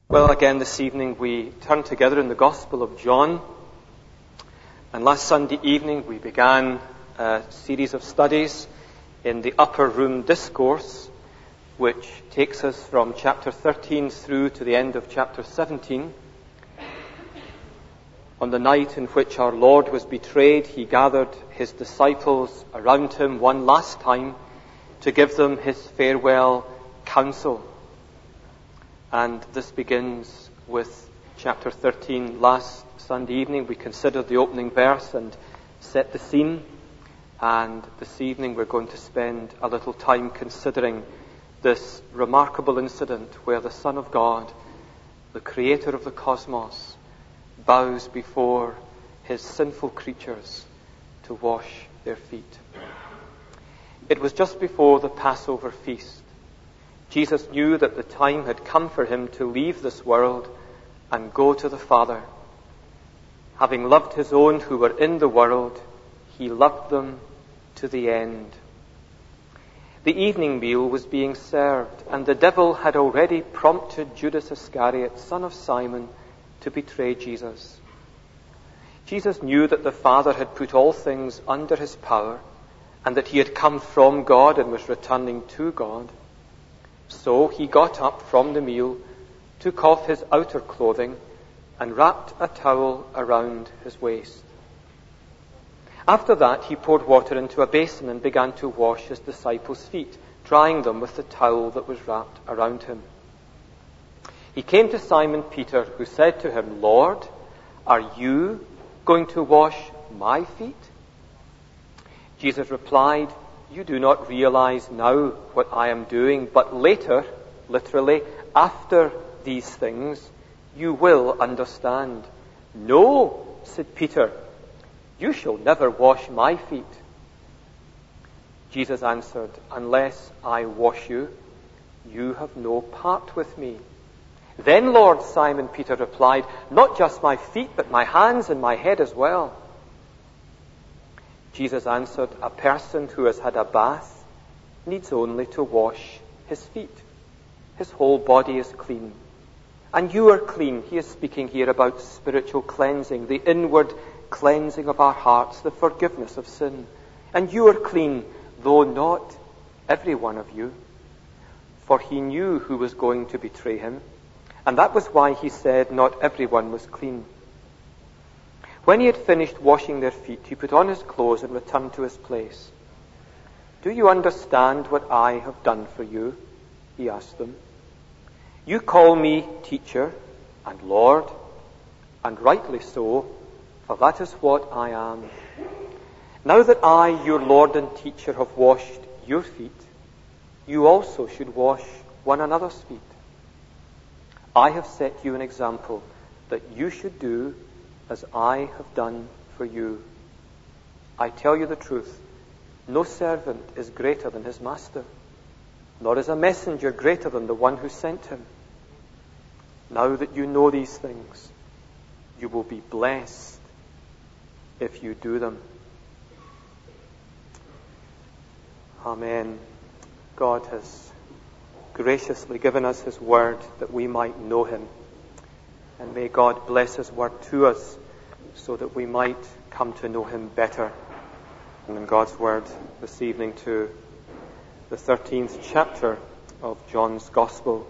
Well, again this evening we turn together in the Gospel of John. And last Sunday evening we began a series of studies in the Upper Room Discourse, which takes us from chapter 13 through to the end of chapter 17. On the night in which our Lord was betrayed, he gathered his disciples around him one last time to give them his farewell counsel. And this begins with chapter 13. Last Sunday evening we considered the opening verse and set the scene. And this evening we're going to spend a little time considering this remarkable incident where the Son of God, the creator of the cosmos, bows before his sinful creatures to wash their feet. It was just before the Passover feast. Jesus knew that the time had come for him to leave this world and go to the Father. Having loved his own who were in the world, he loved them to the end. The evening meal was being served, and the devil had already prompted Judas Iscariot, son of Simon, to betray Jesus. Jesus knew that the Father had put all things under his power, and that he had come from God and was returning to God. So he got up from the meal, took off his outer clothing, and wrapped a towel around his waist. After that, he poured water into a basin and began to wash his disciples' feet, drying them with the towel that was wrapped around him. He came to Simon Peter, who said to him, "Lord, are you going to wash my feet?" Jesus replied, "You do not realize now what I am doing, but later, literally, after these things, you will understand." "No," said Peter, "you shall never wash my feet." Jesus answered, "Unless I wash you, you have no part with me." "Then, Lord," Simon Peter replied, "not just my feet, but my hands and my head as well." Jesus answered, "A person who has had a bath needs only to wash his feet. His whole body is clean. And you are clean." He is speaking here about spiritual cleansing, the inward cleansing of our hearts, the forgiveness of sin. "And you are clean, though not every one of you." For he knew who was going to betray him, and that was why he said not everyone was clean. When he had finished washing their feet, he put on his clothes and returned to his place. "Do you understand what I have done for you?" he asked them. "You call me teacher and Lord, and rightly so, for that is what I am. Now that I, your Lord and teacher, have washed your feet, you also should wash one another's feet. I have set you an example that you should do as I have done for you. I tell you the truth, no servant is greater than his master, nor is a messenger greater than the one who sent him. Now that you know these things, you will be blessed if you do them." Amen. God has graciously given us his word that we might know him. And may God bless his word to us so that we might come to know him better. And in God's word this evening to the 13th chapter of John's Gospel.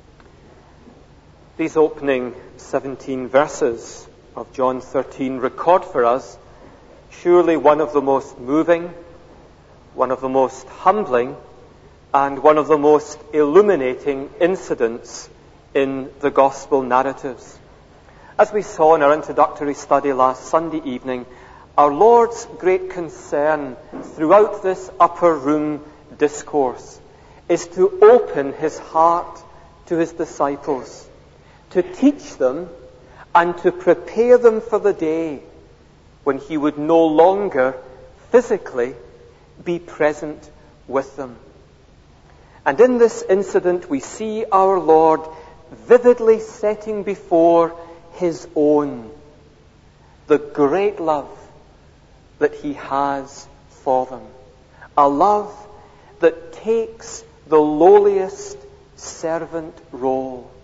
These opening 17 verses of John 13 record for us surely one of the most moving, one of the most humbling, and one of the most illuminating incidents in the Gospel narratives. As we saw in our introductory study last Sunday evening, our Lord's great concern throughout this upper room discourse is to open his heart to his disciples, to teach them and to prepare them for the day when he would no longer physically be present with them. And in this incident we see our Lord vividly setting before his own the great love that he has for them. A love that takes the lowliest servant role.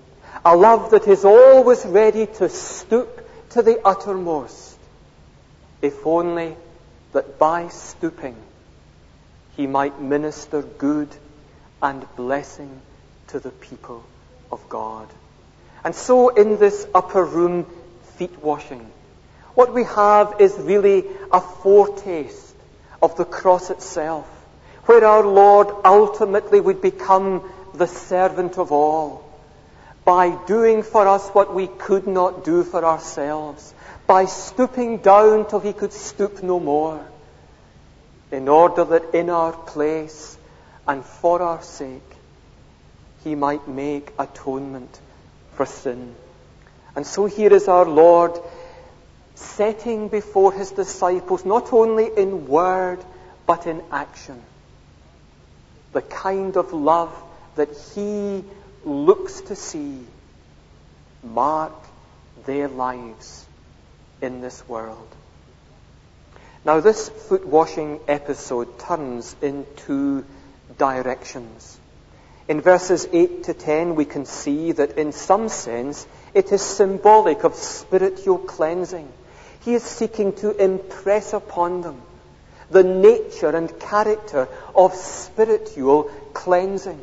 A love that is always ready to stoop to the uttermost, if only that by stooping he might minister good and blessing to the people of God. And so in this upper room feet washing, what we have is really a foretaste of the cross itself, where our Lord ultimately would become the servant of all, by doing for us what we could not do for ourselves, by stooping down till he could stoop no more, in order that in our place and for our sake he might make atonement for sin. And so here is our Lord setting before his disciples, not only in word but in action, the kind of love that he looks to see mark their lives in this world. Now, this foot washing episode turns in two directions. In verses 8 to 10, we can see that in some sense it is symbolic of spiritual cleansing. He is seeking to impress upon them the nature and character of spiritual cleansing.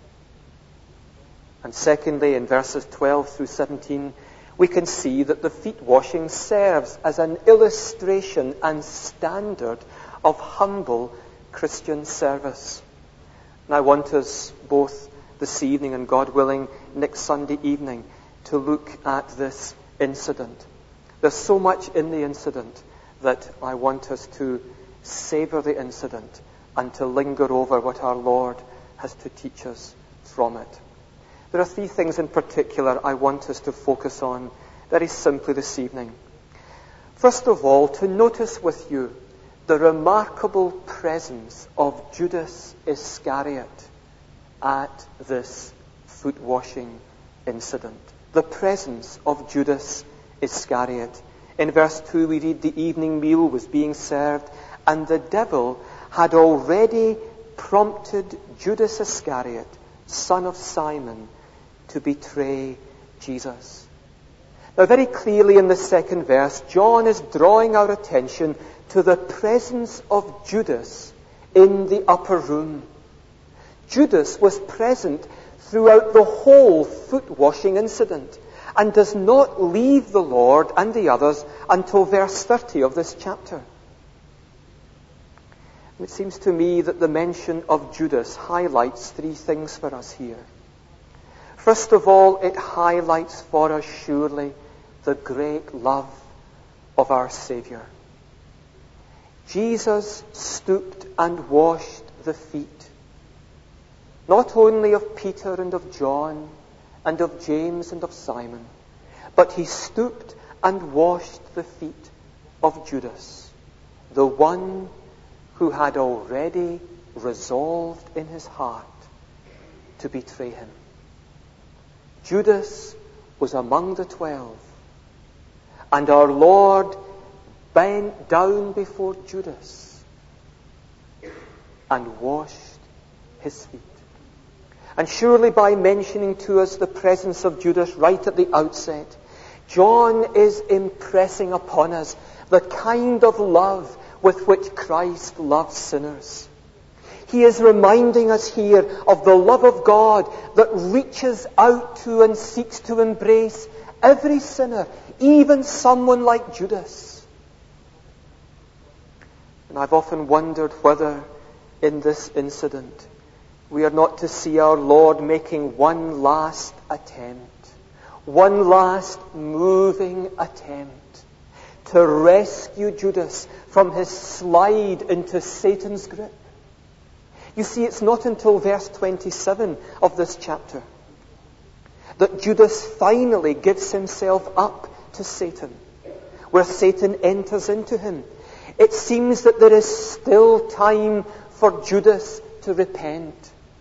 And secondly, in verses 12 through 17, we can see that the feet washing serves as an illustration and standard of humble Christian service. And I want us both this evening and, God willing, next Sunday evening to look at this incident. There's so much in the incident that I want us to savor the incident and to linger over what our Lord has to teach us from it. There are three things in particular I want us to focus on very simply this evening. First of all, to notice with you the remarkable presence of Judas Iscariot at this foot washing incident. The presence of Judas Iscariot. In verse 2 we read, the evening meal was being served, and the devil had already prompted Judas Iscariot, son of Simon, to betray Jesus. Now, very clearly in the second verse, John is drawing our attention to the presence of Judas in the upper room. Judas was present throughout the whole foot washing incident and does not leave the Lord and the others until verse 30 of this chapter. And it seems to me that the mention of Judas highlights three things for us here. First of all, it highlights for us surely the great love of our Savior. Jesus stooped and washed the feet, not only of Peter and of John and of James and of Simon, but he stooped and washed the feet of Judas, the one who had already resolved in his heart to betray him. Judas was among the 12, and our Lord bent down before Judas and washed his feet. And surely by mentioning to us the presence of Judas right at the outset, John is impressing upon us the kind of love with which Christ loves sinners. He is reminding us here of the love of God that reaches out to and seeks to embrace every sinner, even someone like Judas. And I've often wondered whether in this incident we are not to see our Lord making one last attempt, one last moving attempt to rescue Judas from his slide into Satan's grip. You see, it's not until verse 27 of this chapter that Judas finally gives himself up to Satan, where Satan enters into him. It seems that there is still time for Judas to repent.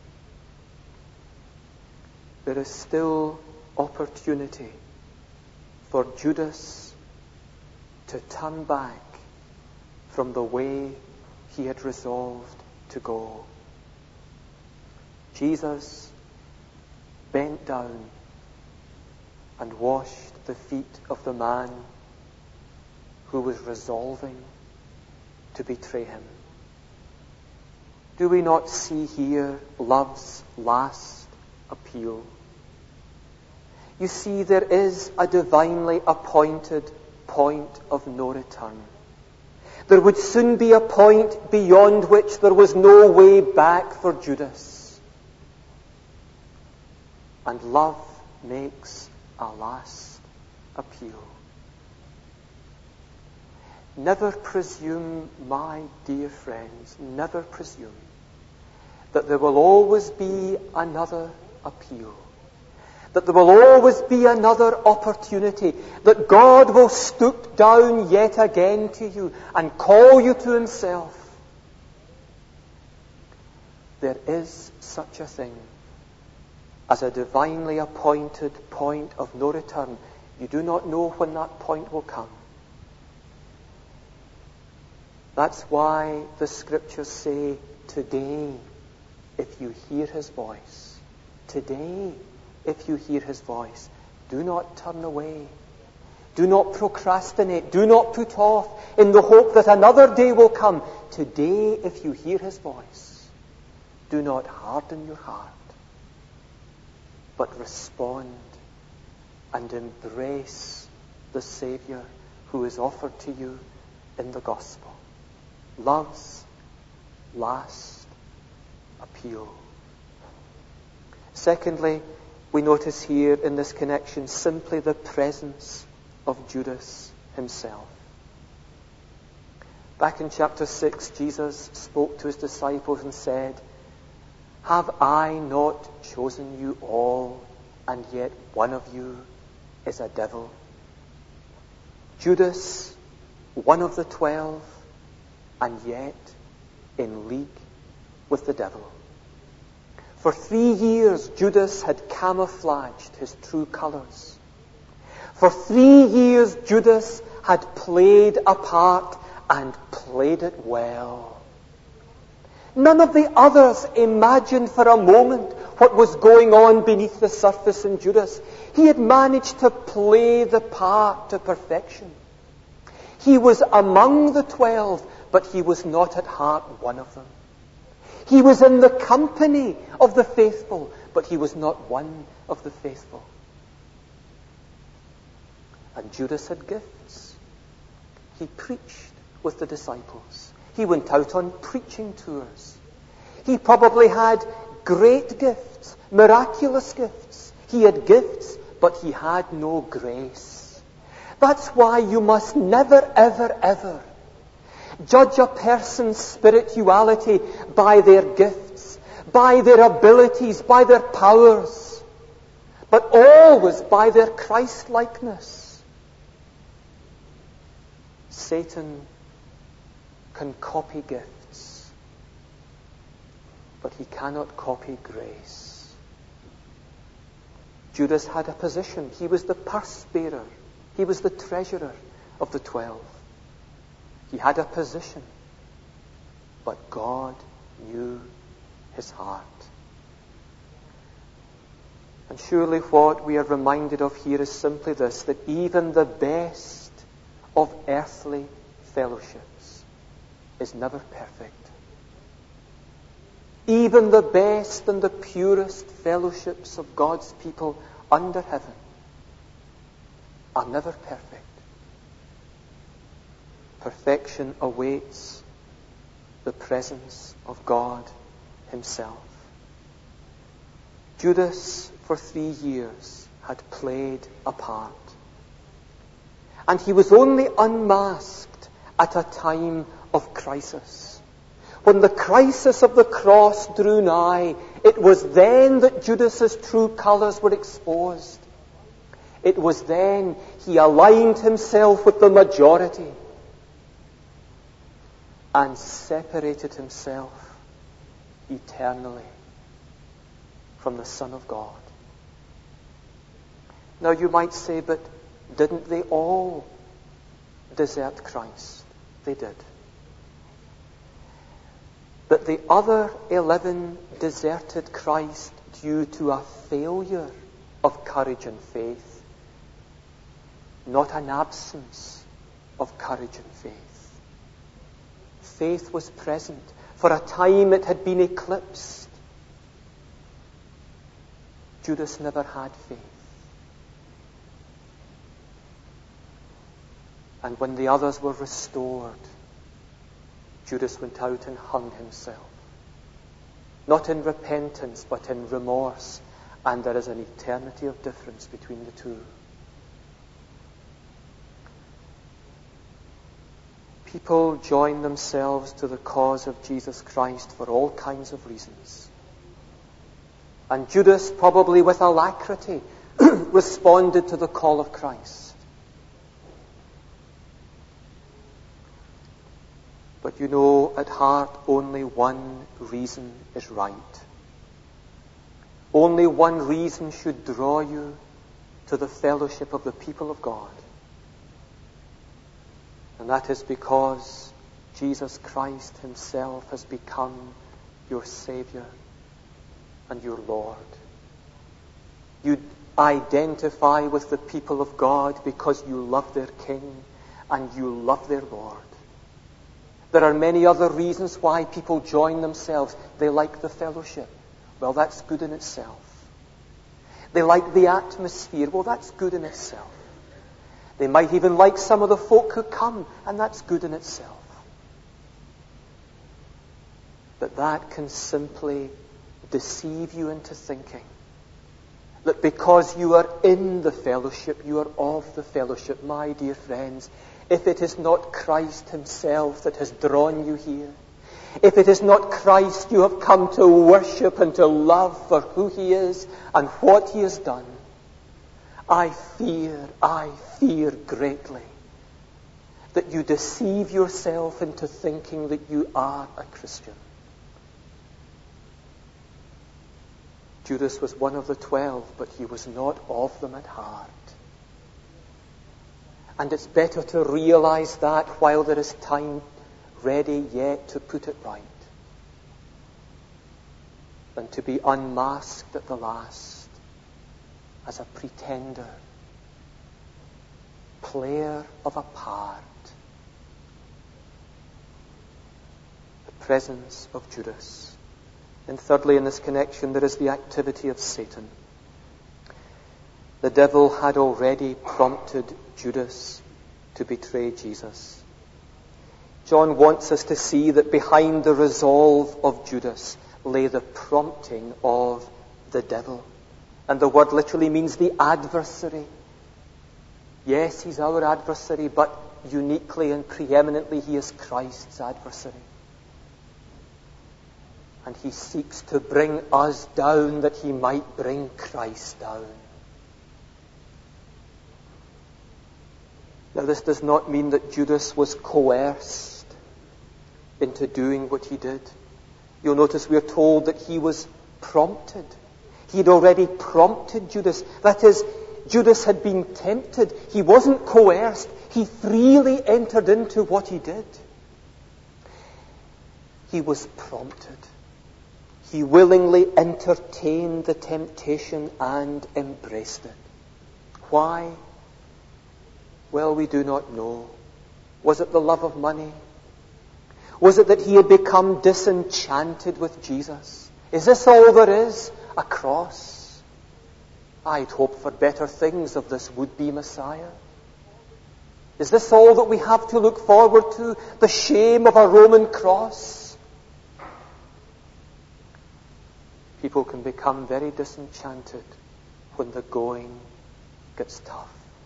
There is still opportunity for Judas to turn back from the way he had resolved to go. Jesus bent down and washed the feet of the man who was resolving to betray him. Do we not see here love's last appeal? You see, there is a divinely appointed point of no return. There would soon be a point beyond which there was no way back for Judas. And love makes a last appeal. Never presume, my dear friends, never presume that there will always be another appeal, that there will always be another opportunity, that God will stoop down yet again to you and call you to himself. There is such a thing as a divinely appointed point of no return. You do not know when that point will come. That's why the scriptures say, today, if you hear his voice, today, if you hear his voice, do not turn away. Do not procrastinate. Do not put off in the hope that another day will come. Today, if you hear his voice, do not harden your heart, but respond and embrace the Savior who is offered to you in the gospel. Love's last appeal. Secondly, we notice here in this connection simply the presence of Judas himself. Back in chapter 6, Jesus spoke to his disciples and said, "Have I not chosen you all, and yet one of you is a devil?" Judas, one of the 12, and yet in league with the devil. For 3 years, Judas had camouflaged his true colors. For 3 years, Judas had played a part and played it well. None of the others imagined for a moment what was going on beneath the surface in Judas. He had managed to play the part to perfection. He was among the 12, but he was not at heart one of them. He was in the company of the faithful, but he was not one of the faithful. And Judas had gifts. He preached with the disciples. He went out on preaching tours. He probably had great gifts, miraculous gifts. He had gifts, but he had no grace. That's why you must never, ever, ever judge a person's spirituality by their gifts, by their abilities, by their powers, but always by their Christ-likeness. Satan can copy gifts, but he cannot copy grace. Judas had a position. He was the purse bearer. He was the treasurer of the 12. He had a position, but God knew his heart. And surely what we are reminded of here is simply this, that even the best of earthly fellowships is never perfect. Even the best and the purest fellowships of God's people under heaven are never perfect. Perfection awaits the presence of God himself. Judas, for 3 years, had played a part. And he was only unmasked at a time of crisis. When the crisis of the cross drew nigh, it was then that Judas's true colors were exposed. It was then he aligned himself with the majority and separated himself eternally from the Son of God. Now you might say, but didn't they all desert Christ? They did. But the other 11 deserted Christ due to a failure of courage and faith, not an absence of courage and faith. Faith was present. For a time it had been eclipsed. Judas never had faith. And when the others were restored, Judas went out and hung himself. Not in repentance, but in remorse. And there is an eternity of difference between the two. People join themselves to the cause of Jesus Christ for all kinds of reasons. And Judas, probably with alacrity, responded to the call of Christ. But you know, at heart, only one reason is right. Only one reason should draw you to the fellowship of the people of God. And that is because Jesus Christ himself has become your Savior and your Lord. You identify with the people of God because you love their King and you love their Lord. There are many other reasons why people join themselves. They like the fellowship. Well, that's good in itself. They like the atmosphere. Well, that's good in itself. They might even like some of the folk who come, and that's good in itself. But that can simply deceive you into thinking that because you are in the fellowship, you are of the fellowship. My dear friends, if it is not Christ himself that has drawn you here, if it is not Christ you have come to worship and to love for who he is and what he has done, I fear greatly that you deceive yourself into thinking that you are a Christian. Judas was one of the 12, but he was not of them at heart. And it's better to realize that while there is time ready yet to put it right, than to be unmasked at the last as a pretender, player of a part. The presence of Judas. And thirdly, in this connection, there is the activity of Satan. The devil had already prompted Judas to betray Jesus. John wants us to see that behind the resolve of Judas lay the prompting of the devil. And the word literally means the adversary. Yes, he's our adversary, but uniquely and preeminently he is Christ's adversary. And he seeks to bring us down that he might bring Christ down. Now, this does not mean that Judas was coerced into doing what he did. You'll notice we are told that he was prompted. He had already prompted Judas. That is, Judas had been tempted. He wasn't coerced. He freely entered into what he did. He was prompted. He willingly entertained the temptation and embraced it. Why? Well, we do not know. Was it the love of money? Was it that he had become disenchanted with Jesus? Is this all there is? A cross? I'd hoped for better things of this would-be Messiah. Is this all that we have to look forward to? The shame of a Roman cross? People can become very disenchanted when the going gets tough.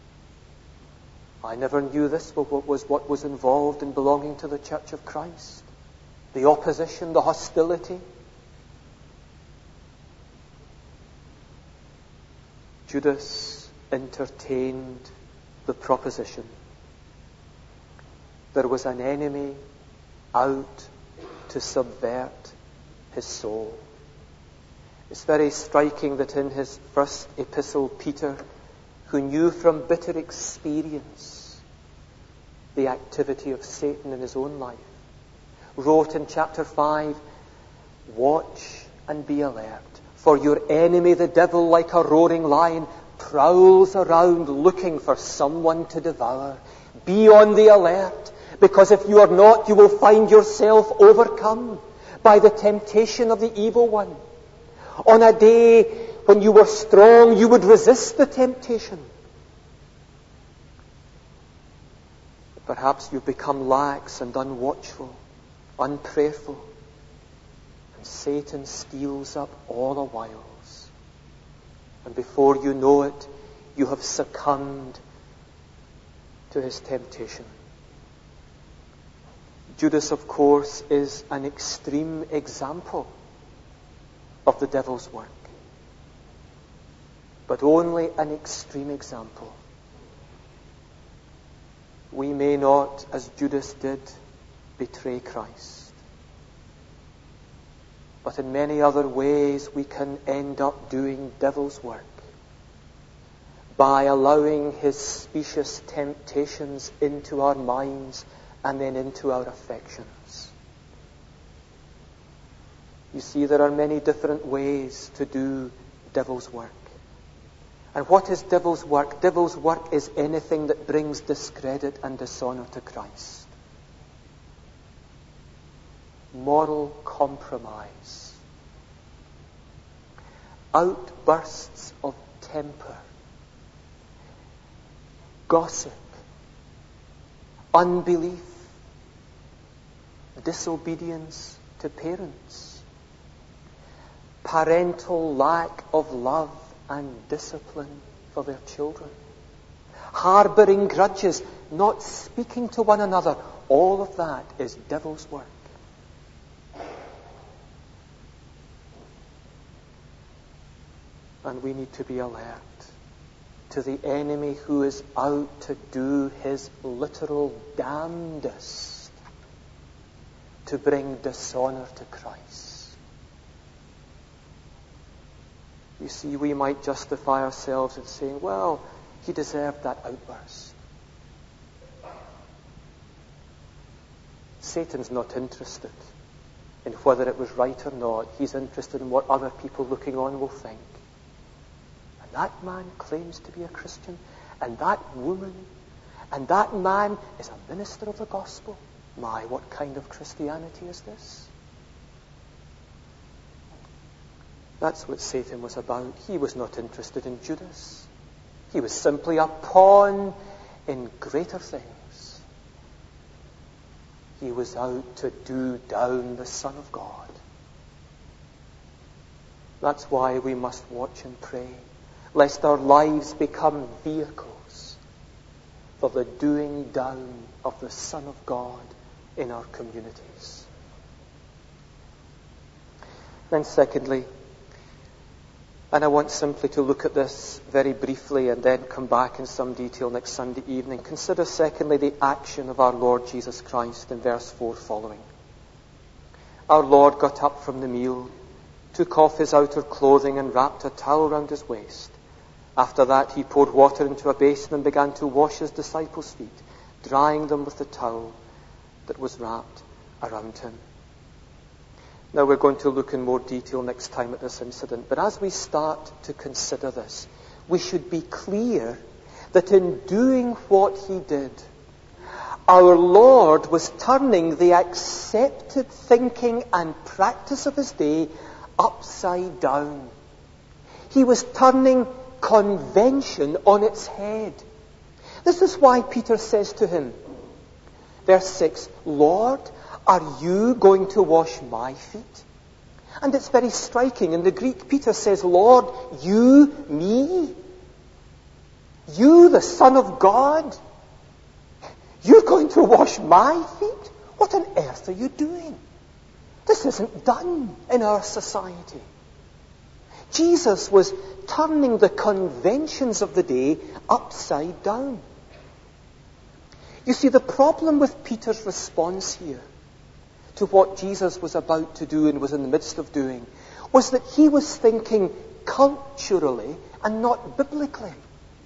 I never knew this was what was involved in belonging to the Church of Christ. The opposition, the hostility. Judas entertained the proposition. There was an enemy out to subvert his soul. It's very striking that in his first epistle, Peter, who knew from bitter experience the activity of Satan in his own life, wrote in chapter 5, "Watch and be alert, for your enemy the devil, like a roaring lion, prowls around looking for someone to devour. Be on the alert, because if you are not, you will find yourself overcome by the temptation of the evil one. On a day when you were strong, you would resist the temptation. Perhaps you've become lax and unwatchful, unprayerful, and Satan steals up all the wiles. And before you know it, you have succumbed to his temptation. Judas, of course, is an extreme example of the devil's work. But only an extreme example. We may not, as Judas did, betray Christ. But in many other ways we can end up doing devil's work by allowing his specious temptations into our minds and then into our affections. You see, there are many different ways to do devil's work. And what is devil's work? Devil's work is anything that brings discredit and dishonor to Christ. Moral compromise. Outbursts of temper. Gossip. Unbelief. Disobedience to parents. Parental lack of love and discipline for their children. Harbouring grudges, not speaking to one another. All of that is devil's work. And we need to be alert to the enemy who is out to do his literal damnedest to bring dishonor to Christ. You see, we might justify ourselves in saying, well, he deserved that outburst. Satan's not interested in whether it was right or not. He's interested in what other people looking on will think. And that man claims to be a Christian, and that woman, and that man is a minister of the gospel. My, what kind of Christianity is this? That's what Satan was about. He was not interested in Judas. He was simply a pawn in greater things. He was out to do down the Son of God. That's why we must watch and pray, lest our lives become vehicles for the doing down of the Son of God in our communities. Then secondly, and I want simply to look at this very briefly and then come back in some detail next Sunday evening. Consider secondly the action of our Lord Jesus Christ in verse 4 following. Our Lord got up from the meal, took off his outer clothing and wrapped a towel round his waist. After that he poured water into a basin and began to wash his disciples' feet, drying them with the towel that was wrapped around him. Now we're going to look in more detail next time at this incident. But as we start to consider this, we should be clear that in doing what he did, our Lord was turning the accepted thinking and practice of his day upside down. He was turning convention on its head. This is why Peter says to him, verse 6, Lord, are you going to wash my feet? And it's very striking. In the Greek, Peter says, Lord, you, me? You, the Son of God? You're going to wash my feet? What on earth are you doing? This isn't done in our society. Jesus was turning the conventions of the day upside down. You see, the problem with Peter's response here to what Jesus was about to do and was in the midst of doing was that he was thinking culturally and not biblically.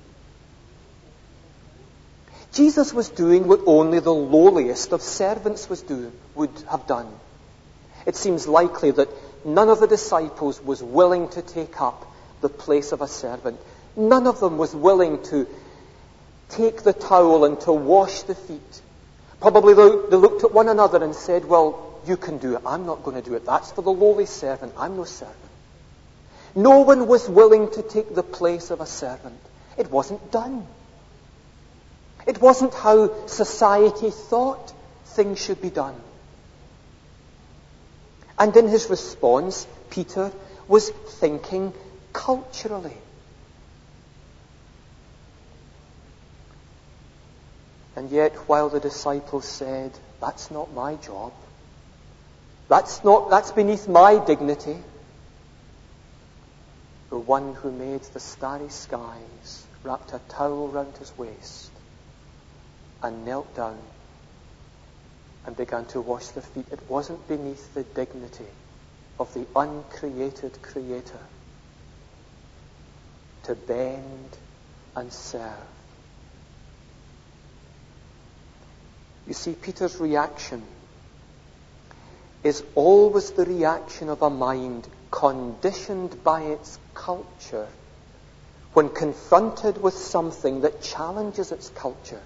Jesus was doing what only the lowliest of servants would have done. It seems likely that none of the disciples was willing to take up the place of a servant. None of them was willing to take the towel and to wash the feet. Probably they looked at one another and said, well, you can do it. I'm not going to do it. That's for the lowly servant. I'm no servant. No one was willing to take the place of a servant. It wasn't done. It wasn't how society thought things should be done. And in his response, Peter was thinking culturally. And yet, while the disciples said, that's not my job, that's beneath my dignity, the one who made the starry skies wrapped a towel round his waist and knelt down and began to wash their feet. It wasn't beneath the dignity of the uncreated Creator to bend and serve. You see, Peter's reaction is always the reaction of a mind conditioned by its culture when confronted with something that challenges its culture.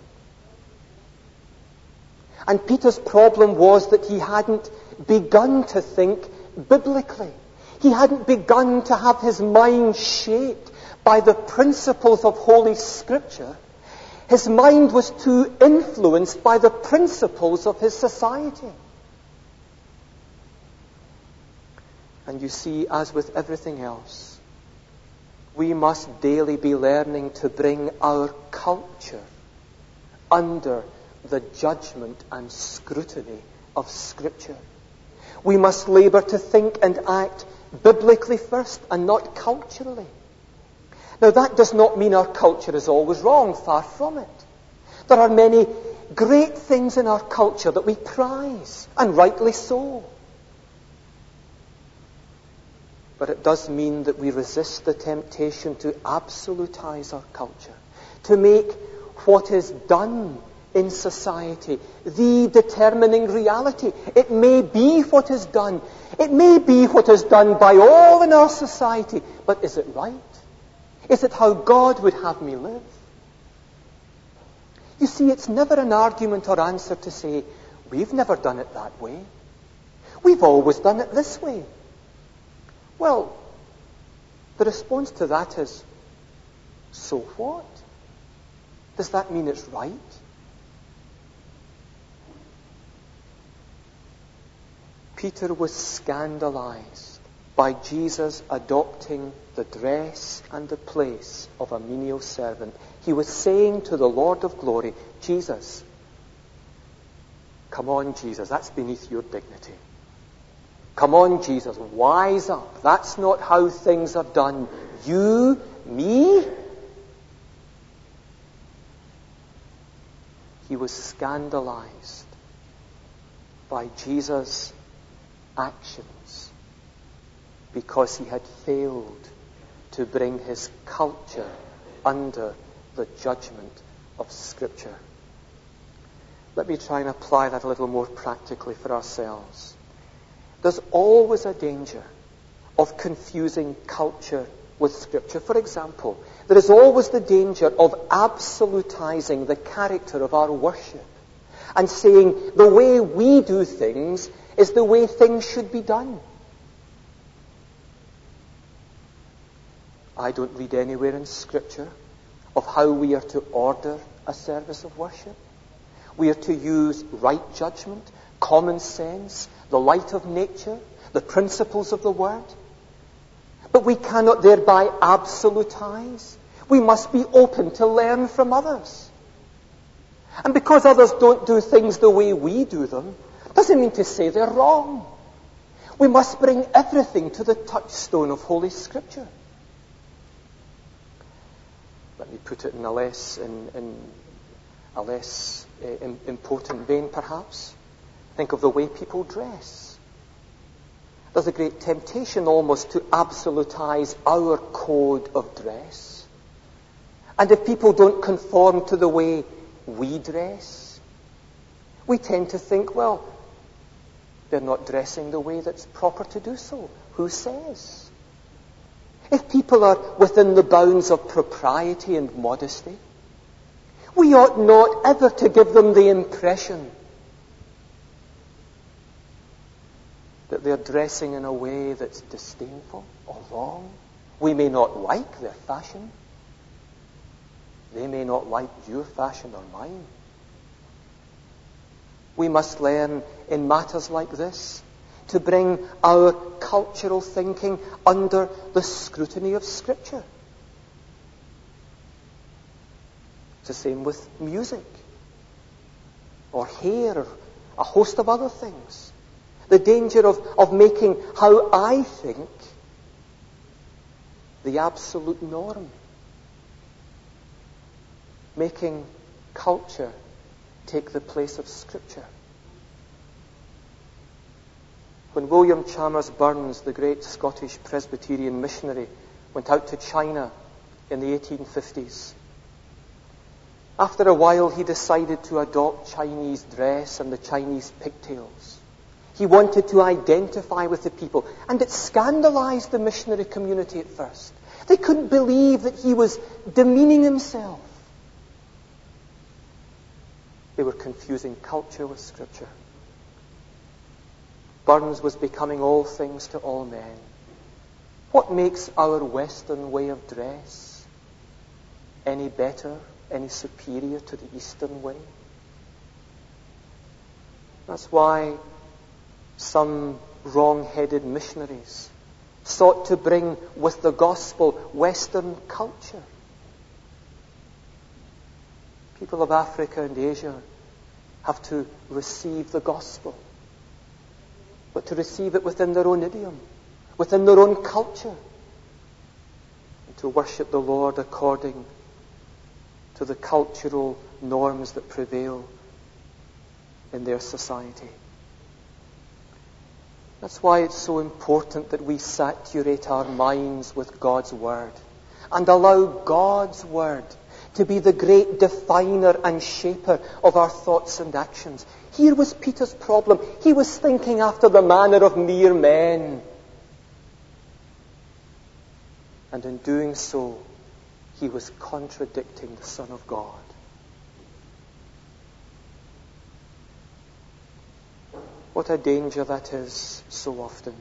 And Peter's problem was that he hadn't begun to think biblically. He hadn't begun to have his mind shaped by the principles of Holy Scripture. His mind was too influenced by the principles of his society. And you see, as with everything else, we must daily be learning to bring our culture under the judgment and scrutiny of Scripture. We must labour to think and act biblically first and not culturally. Now, that does not mean our culture is always wrong, far from it. There are many great things in our culture that we prize, and rightly so. But it does mean that we resist the temptation to absolutize our culture, to make what is done in society the determining reality. It may be what is done. It may be what is done by all in our society. But is it right? Is it how God would have me live? You see, it's never an argument or answer to say, we've never done it that way. We've always done it this way. Well, the response to that is, so what? Does that mean it's right? Peter was scandalized by Jesus adopting the dress and the place of a menial servant. He was saying to the Lord of glory, Jesus, come on, Jesus, that's beneath your dignity. Come on, Jesus, wise up. That's not how things are done. You, me? He was scandalized by Jesus' actions because he had failed to bring his culture under the judgment of Scripture. Let me try and apply that a little more practically for ourselves. There's always a danger of confusing culture with Scripture. For example, there is always the danger of absolutizing the character of our worship and saying the way we do things is the way things should be done. I don't read anywhere in Scripture of how we are to order a service of worship. We are to use right judgment, common sense, the light of nature, the principles of the Word. But we cannot thereby absolutize. We must be open to learn from others. And because others don't do things the way we do them, doesn't mean to say they're wrong. We must bring everything to the touchstone of Holy Scripture. Let me put it in a less important vein, perhaps. Think of the way people dress. There's a great temptation almost to absolutize our code of dress. And if people don't conform to the way we dress, we tend to think, well, they're not dressing the way that's proper to do so. Who says? if people are within the bounds of propriety and modesty, we ought not ever to give them the impression that they're dressing in a way that's disdainful or wrong. We may not like their fashion. They may not like your fashion or mine. We must learn in matters like this to bring our cultural thinking under the scrutiny of Scripture. It's the same with music or hair or a host of other things. The danger of making how I think the absolute norm. Making culture take the place of Scripture. When William Chalmers Burns, the great Scottish Presbyterian missionary, went out to China in the 1850s, after a while he decided to adopt Chinese dress and the Chinese pigtails. He wanted to identify with the people, and it scandalized the missionary community at first. They couldn't believe that he was demeaning himself. They were confusing culture with Scripture. Burns was becoming all things to all men. What makes our Western way of dress any better, any superior to the Eastern way? That's why some wrong-headed missionaries sought to bring with the gospel Western culture. People of Africa and Asia have to receive the gospel, but to receive it within their own idiom, within their own culture, and to worship the Lord according to the cultural norms that prevail in their society. That's why it's so important that we saturate our minds with God's Word and allow God's Word to be the great definer and shaper of our thoughts and actions. Here was Peter's problem. He was thinking after the manner of mere men. And in doing so, he was contradicting the Son of God. What a danger that is so often.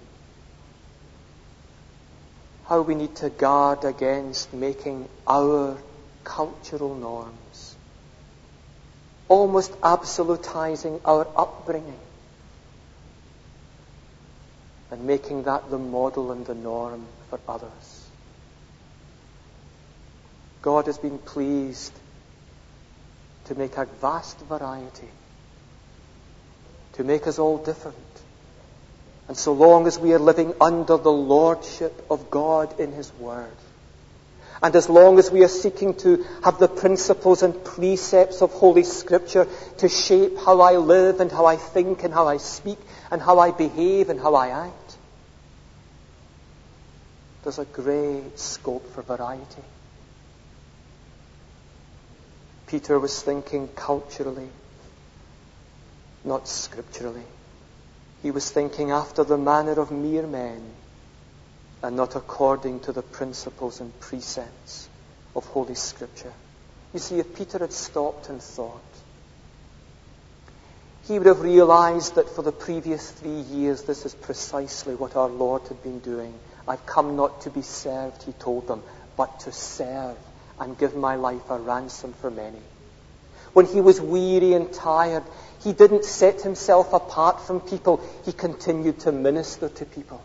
How we need to guard against making our cultural norms, almost absolutizing our upbringing and making that the model and the norm for others. God has been pleased to make a vast variety, to make us all different. And so long as we are living under the lordship of God in His Word, and as long as we are seeking to have the principles and precepts of Holy Scripture to shape how I live and how I think and how I speak and how I behave and how I act, there's a great scope for variety. Peter was thinking culturally, not scripturally. He was thinking after the manner of mere men and not according to the principles and precepts of Holy Scripture. You see, if Peter had stopped and thought, he would have realized that for the previous 3 years, this is precisely what our Lord had been doing. I've come not to be served, he told them, but to serve and give my life a ransom for many. When he was weary and tired, he didn't set himself apart from people. He continued to minister to people.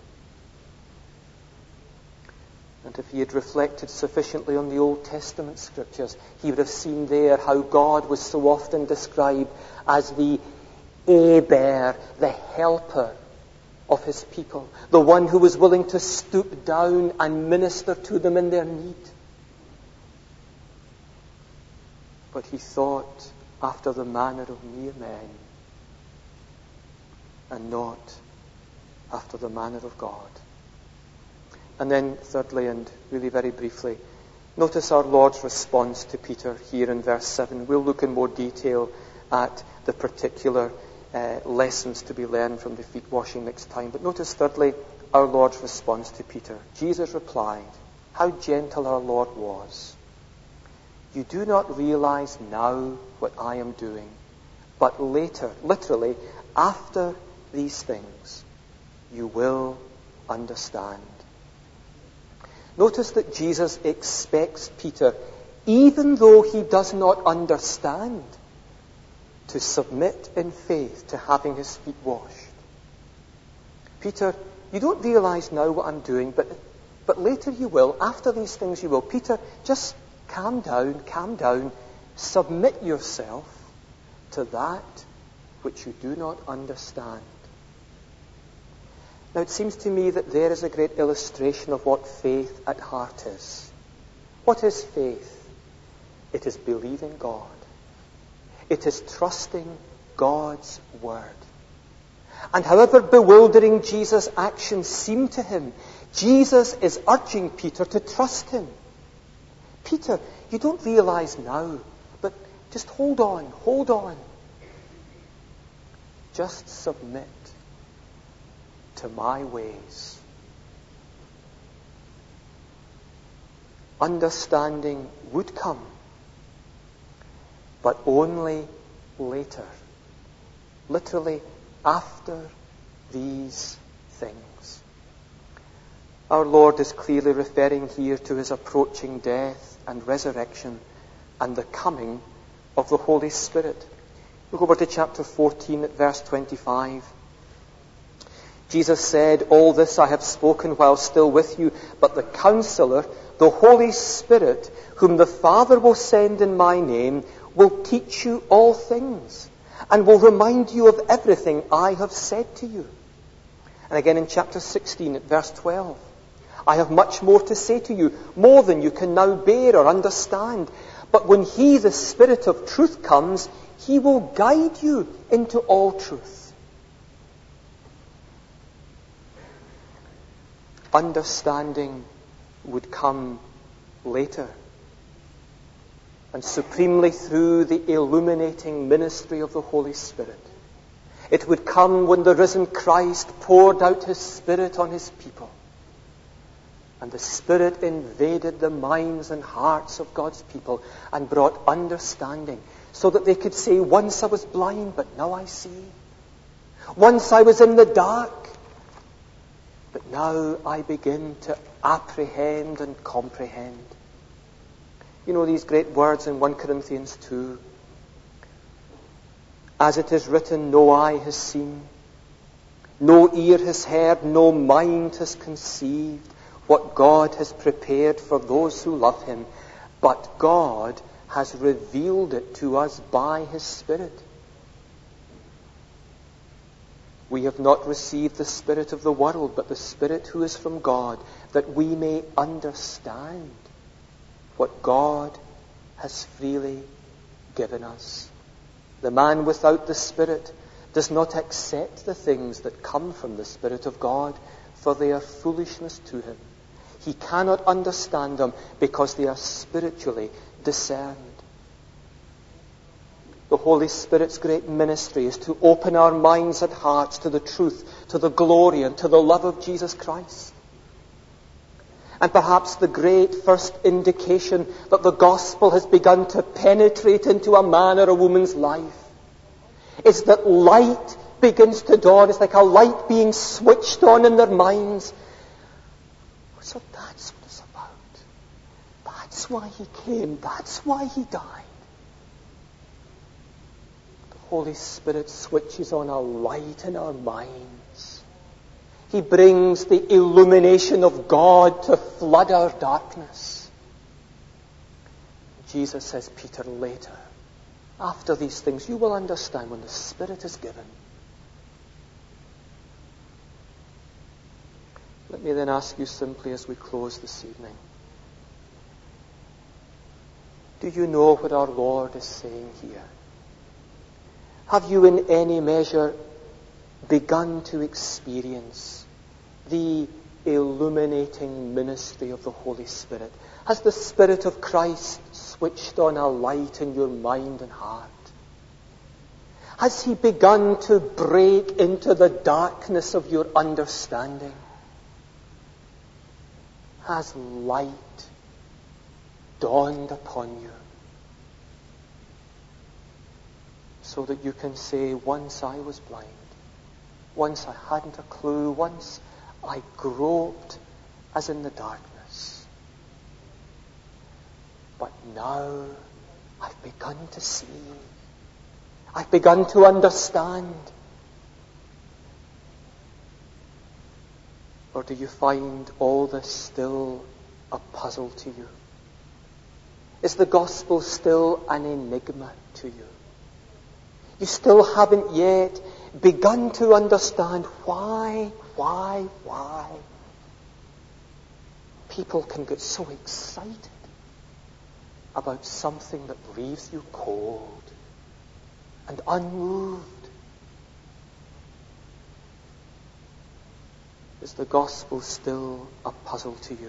And if he had reflected sufficiently on the Old Testament Scriptures, he would have seen there how God was so often described as the Eber, the helper of his people, the one who was willing to stoop down and minister to them in their need. But he thought after the manner of mere men and not after the manner of God. And then thirdly, and really very briefly, notice our Lord's response to Peter here in verse 7. We'll look in more detail at the particular lessons to be learned from the feet washing next time. But notice thirdly, our Lord's response to Peter. Jesus replied, how gentle our Lord was. You do not realize now what I am doing, but later, literally, after these things, you will understand. Notice that Jesus expects Peter, even though he does not understand, to submit in faith to having his feet washed. Peter, you don't realize now what I'm doing, but later you will. After these things you will. Peter, just calm down. Submit yourself to that which you do not understand. Now it seems to me that there is a great illustration of what faith at heart is. What is faith? It is believing God. It is trusting God's word. And however bewildering Jesus' actions seem to him, Jesus is urging Peter to trust him. Peter, you don't realize now, but just hold on. Just submit to my ways. Understanding would come, but only later. Literally, after these things. Our Lord is clearly referring here to his approaching death and resurrection and the coming of the Holy Spirit. Look over to chapter 14 at verse 25. Jesus said, "All this I have spoken while still with you, but the Counselor, the Holy Spirit, whom the Father will send in my name, will teach you all things and will remind you of everything I have said to you." And again in chapter 16 at verse 12. "I have much more to say to you, more than you can now bear or understand. But when He, the Spirit of truth, comes, He will guide you into all truth." Understanding would come later, and supremely through the illuminating ministry of the Holy Spirit. It would come when the risen Christ poured out His Spirit on His people. And the Spirit invaded the minds and hearts of God's people and brought understanding so that they could say, "Once I was blind, but now I see. Once I was in the dark, but now I begin to apprehend and comprehend." You know these great words in 1 Corinthians 2. "As it is written, no eye has seen, no ear has heard, no mind has conceived what God has prepared for those who love Him. But God has revealed it to us by His Spirit. We have not received the Spirit of the world, but the Spirit who is from God, that we may understand what God has freely given us. The man without the Spirit does not accept the things that come from the Spirit of God, for they are foolishness to him. He cannot understand them because they are spiritually discerned." The Holy Spirit's great ministry is to open our minds and hearts to the truth, to the glory, and to the love of Jesus Christ. And perhaps the great first indication that the gospel has begun to penetrate into a man or a woman's life is that light begins to dawn. It's like a light being switched on in their minds. So that's what it's about. That's why He came. That's why He died. The Holy Spirit switches on a light in our minds. He brings the illumination of God to flood our darkness. Jesus says, "Peter, later, after these things, you will understand when the Spirit is given." Let me then ask you simply as we close this evening. Do you know what our Lord is saying here? Have you in any measure begun to experience the illuminating ministry of the Holy Spirit? Has the Spirit of Christ switched on a light in your mind and heart? Has He begun to break into the darkness of your understanding? Has light dawned upon you so that you can say, once I was blind, once I hadn't a clue, once I groped as in the darkness, but now I've begun to see, I've begun to understand? Or do you find all this still a puzzle to you? Is the gospel still an enigma to you? You still haven't yet begun to understand why people can get so excited about something that leaves you cold and unmoved. Is the gospel still a puzzle to you?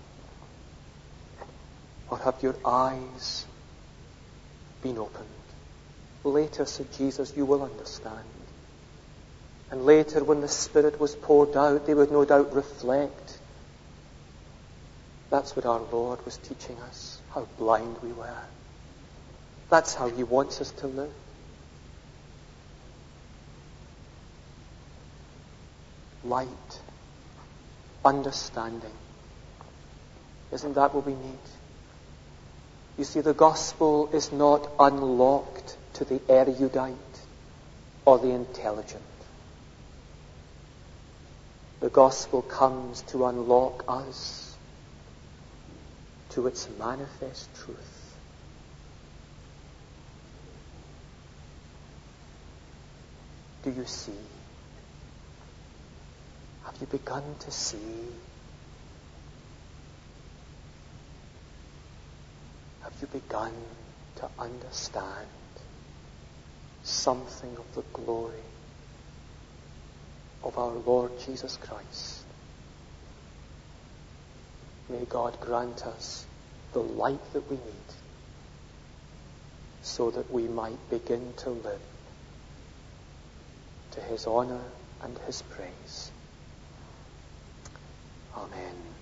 Or have your eyes been opened? Later, said Jesus, you will understand. And later, when the Spirit was poured out, they would no doubt reflect. That's what our Lord was teaching us, how blind we were. That's how He wants us to live. Light. Understanding. Isn't that what we need? You see, the gospel is not unlocked to the erudite or the intelligent. The gospel comes to unlock us to its manifest truth. Do you see? Have you begun to see? Have you begun to understand something of the glory of our Lord Jesus Christ? May God grant us the light that we need so that we might begin to live to His honor and His praise. Amen.